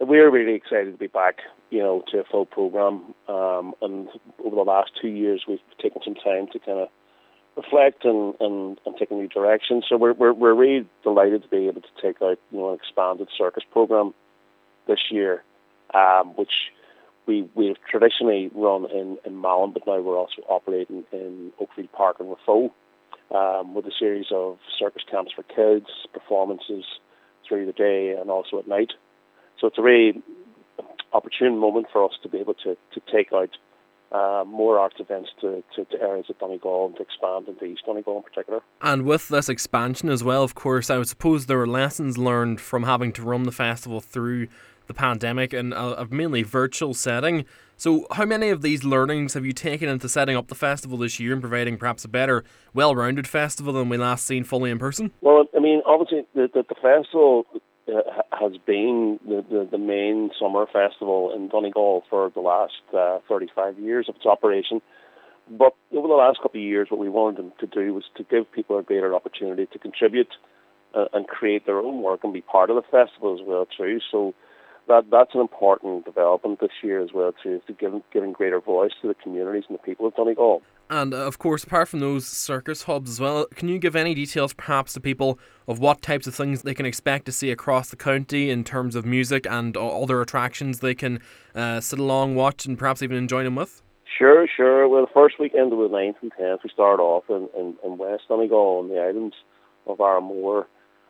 we're really excited to be back, to a full programme. And over the last 2 years, we've taken some time to kind of reflect and take a new direction. So we're really delighted to be able to take out an expanded circus programme this year, which we've traditionally run in Malin, but now we're also operating in Oakfield Park and Raphoe, with a series of circus camps for kids, performances through the day and also at night. So it's a really opportune moment for us to be able to take out more arts events to areas of Donegal and to expand into East Donegal in particular. And with this expansion as well, of course, I would suppose there were lessons learned from having to run the festival through the pandemic in a mainly virtual setting. So how many of these learnings have you taken into setting up the festival this year and providing perhaps a better, well-rounded festival than we last seen fully in person? Well, I mean, obviously the festival has been the main summer festival in Donegal for the last 35 years of its operation. But over the last couple of years, what we wanted to do was to give people a greater opportunity to contribute and create their own work and be part of the festival as well too. So that's an important development this year as well too, to giving greater voice to the communities and the people of Donegal. And of course, apart from those circus hubs as well, can you give any details perhaps to people of what types of things they can expect to see across the county in terms of music and other attractions they can sit along, watch and perhaps even join them with? Sure. Well, the first weekend of the 9th and 10th, we start off in West Donegal on the islands of Arramore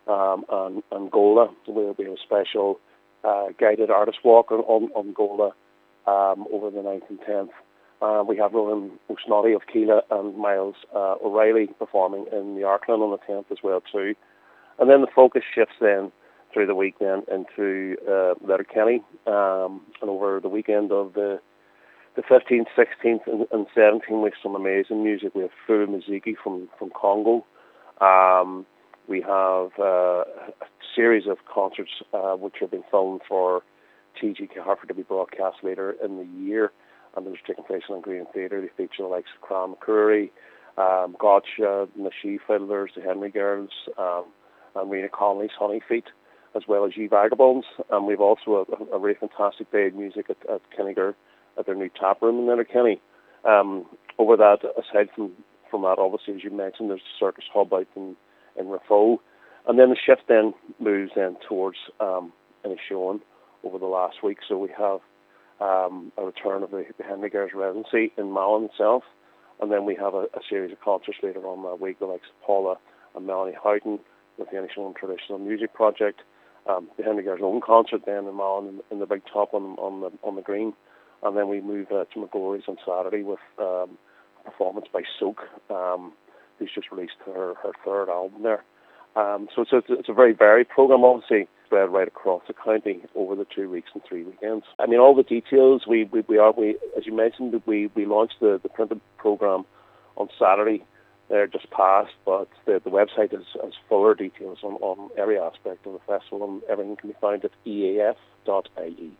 and Gola. We'll be a special guided artist walk on Gola over the 9th and 10th. We have Ronan O'Snoddy of Keela and Miles O'Reilly performing in the Arkland on the 10th as well too. And then the focus shifts then through the week then into Letterkenny, and over the weekend of the 15th, 16th and 17th we have some amazing music. We have Full Muziki from Congo. We have a series of concerts which have been filmed for TG Harford to be broadcast later in the year, and those taking place in Green Theatre. They feature the likes of Cran McCurry, Gotcha, the She Fiddlers, the Henry Girls, and Rena Connolly's Honey Feet, as well as Ye Vagabonds. And we've also a really fantastic day of music at Kinniger at their new tap room in Letterkenny. Over that, aside from that, obviously, as you mentioned, there's the Circus Hub out in Raphoe. And then the shift then moves then towards Inishowen over the last week. So we have a return of the Henry Girls residency in Malin itself. And then we have a series of concerts later on that week, the likes of Paula and Melanie Houghton with the Inishowen Traditional Music Project. The Henry Girls' own concert then in Malin in the big top on the green. And then we move to McGorry's on Saturday with a performance by Soak, who's just released her third album there. So it's a very varied programme, obviously, spread right across the county over the 2 weeks and 3 weekends. I mean, all the details, we as you mentioned, we launched the printed programme on Saturday there just past, but the website has fuller details on every aspect of the festival, and everything can be found at eaf.ie.